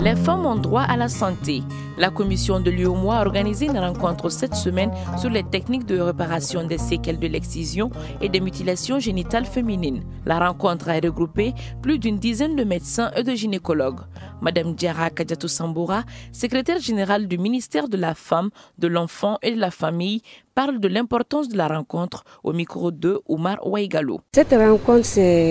Les femmes ont droit à la santé. La commission de l'UEMOA a organisé une rencontre cette semaine sur les techniques de réparation des séquelles de l'excision et des mutilations génitales féminines. La rencontre a regroupé plus d'une dizaine de médecins et de gynécologues. Madame Diarra Kadiatou Samboura, secrétaire générale du ministère de la Femme, de l'Enfant et de la Famille, parle de l'importance de la rencontre au micro de Oumar Ouaïgalou. Cette rencontre,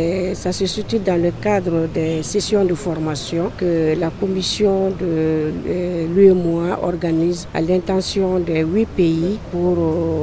ça se situe dans le cadre des sessions de formation que la commission de l'UEMOA organise à l'intention des 8 pays pour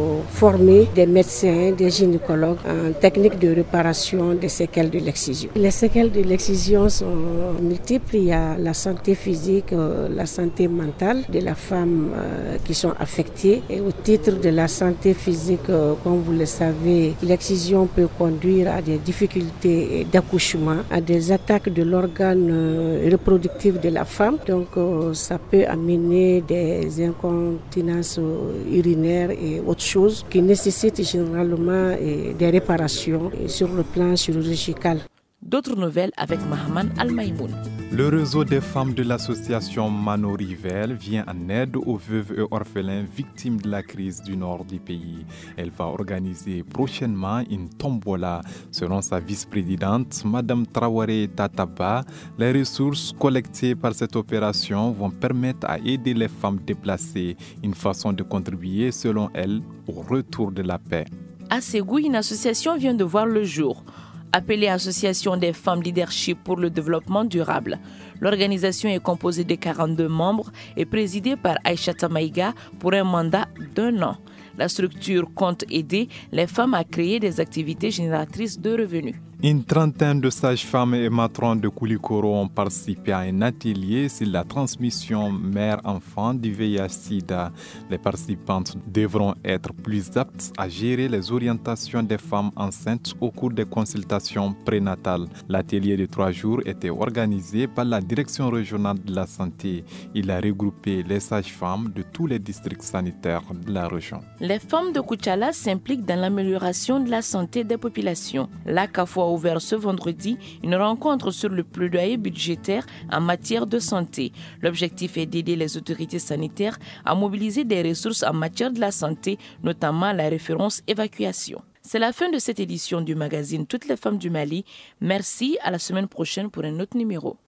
former des médecins, des gynécologues en technique de réparation des séquelles de l'excision. Les séquelles de l'excision sont multiples. Il y a la santé physique, la santé mentale de la femme qui sont affectées. Et au titre de la santé physique, comme vous le savez, l'excision peut conduire à des difficultés d'accouchement, à des attaques de l'organe reproductif de la femme. Donc ça peut amener des incontinences urinaires et autres choses qui nécessitent généralement des réparations sur le plan chirurgical. D'autres nouvelles avec Mahaman Al-Maïmoun. Le réseau des femmes de l'association Mano Rivel vient en aide aux veuves et orphelins victimes de la crise du nord du pays. Elle va organiser prochainement une tombola. Selon sa vice-présidente, Madame Traoré Tataba, les ressources collectées par cette opération vont permettre à aider les femmes déplacées, une façon de contribuer, selon elle, au retour de la paix. À Ségou, une association vient de voir le jour. Appelée Association des femmes leadership pour le développement durable. L'organisation est composée de 42 membres et présidée par Aïchata Maïga pour un mandat d'1 an. La structure compte aider les femmes à créer des activités génératrices de revenus. Une trentaine de sages-femmes et matrons de Koulikoro ont participé à un atelier sur la transmission mère-enfant du VIH-Sida. Les participantes devront être plus aptes à gérer les orientations des femmes enceintes au cours des consultations prénatales. L'atelier de 3 jours était organisé par la Direction régionale de la santé. Il a regroupé les sages-femmes de tous les districts sanitaires de la région. Les femmes de Koutchala s'impliquent dans l'amélioration de la santé des populations. La CAFO a ouvert ce vendredi une rencontre sur le plaidoyer budgétaire en matière de santé. L'objectif est d'aider les autorités sanitaires à mobiliser des ressources en matière de la santé, notamment la référence évacuation. C'est la fin de cette édition du magazine Toutes les femmes du Mali. Merci, à la semaine prochaine pour un autre numéro.